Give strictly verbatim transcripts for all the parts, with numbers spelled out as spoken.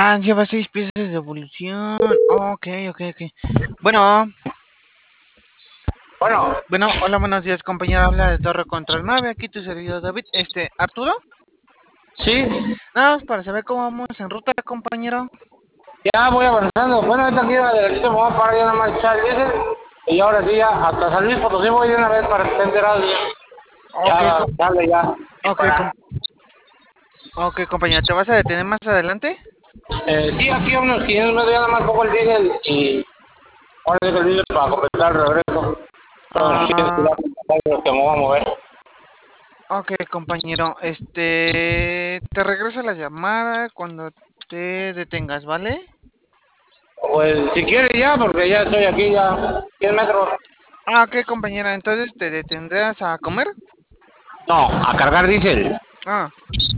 Ah, lleva seis piezas de evolución. Ok, ok, ok. Bueno, Bueno, bueno, hola, buenos días, compañero. Habla de Torre Control nueve. Aquí tu servidor David. Este, Arturo. sí, Nada más para saber cómo vamos en ruta, compañero. ya voy avanzando. Bueno, ahorita aquí va derechito, me voy a parar ya nada más echar el diésel. Y ahora sí, ya hasta San Luis Potosí voy de una vez para que esté enterado. Ok, Ya, com- dale, ya. ok, Para, com- ok, compañero. ¿Te vas a detener más adelante? eh, sí, aquí a unos quinientos metros ya nada más pongo el diésel y ahora sí que el diésel para completar el regreso. Unos quinientos Ah, kilómetros que me voy a mover. ok, compañero. Este, te regreso la llamada cuando te detengas, ¿vale? Pues si quieres ya, porque ya estoy aquí ya cien metros. Ah, ok, compañero. Entonces, ¿te detendrás a comer? No, a cargar diésel. Ah.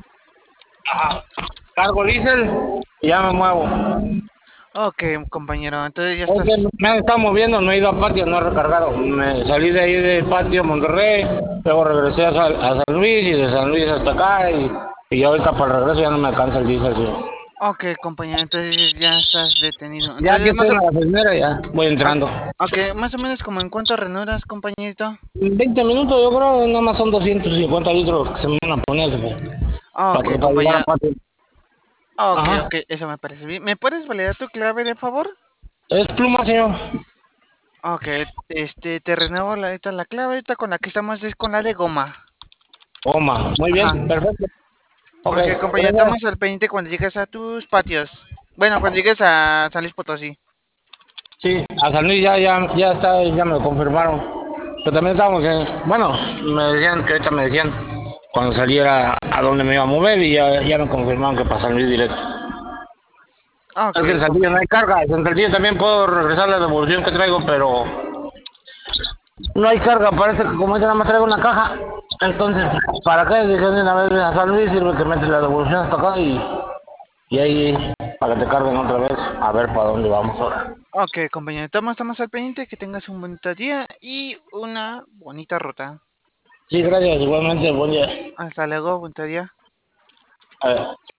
Cargo diésel y ya me muevo. Ok, compañero, entonces ya Es que estás. me han estado moviendo, no he ido a patio, no he recargado. Me salí de ahí del patio Monterrey, luego regresé a, San, a San Luis y de San Luis hasta acá y, y ahorita para el regreso ya no me alcanza el diésel. Sí. Ok, compañero, entonces ya estás detenido. Ya aquí Entonces, estoy más en o... la gasolinera, ya voy ah, entrando. ok, más o menos como en cuánto reanudas, compañerito. veinte minutos yo creo, nada más son doscientos cincuenta litros que se me van a poner para, Ok, para llegar a compañero. patio. Ok, Ajá. ok, eso me parece bien. ¿Me puedes validar tu clave, de favor? Es pluma, señor. Ok, este, te renuevo la, esta, la clave, ahorita con la que estamos es con la de goma. Goma. Muy Ajá. bien, perfecto. Ok, Ok, compañero, gracias. estamos al pendiente cuando llegues a tus patios. Bueno, cuando llegues a San Luis Potosí. Sí, a San Luis ya, ya, ya está, ya me lo confirmaron. Pero también estábamos en, bueno, me decían que ahorita me decían cuando saliera a dónde me iba a mover y ya, ya me confirmaron que para San Luis directo. Ok, Es que en Saltillo no compañero. hay carga, en Saltillo también puedo regresar la devolución que traigo, pero no hay carga, parece que como ahorita nada más traigo una caja. Entonces, ¿para qué? Dije de una vez a San Luis sirve que metes la devolución hasta acá y, y ahí para que te carguen otra vez a ver para dónde vamos ahora. Ok, compañero, estamos, estamos al pendiente, que tengas un bonito día y una bonita ruta. Sí, gracias, igualmente, buen día. Hasta luego, bonito día. A ver.